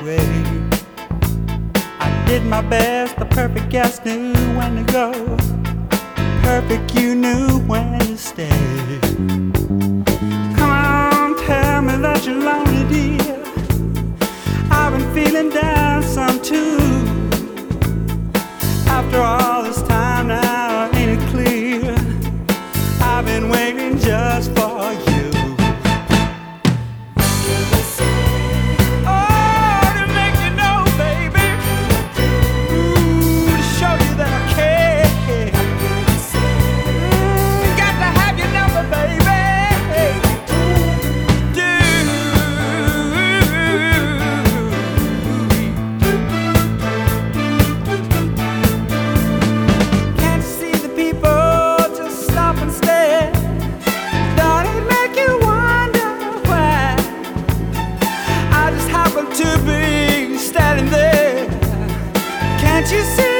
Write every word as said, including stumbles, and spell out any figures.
way. I did my best, the perfect guest knew when to go. Perfect, you knew when to stay. Come on, tell me that you're lonely, dear. I've been feeling down some too. After all this time now, ain't it clear? I've been waiting just for you. To be standing there, can't you see?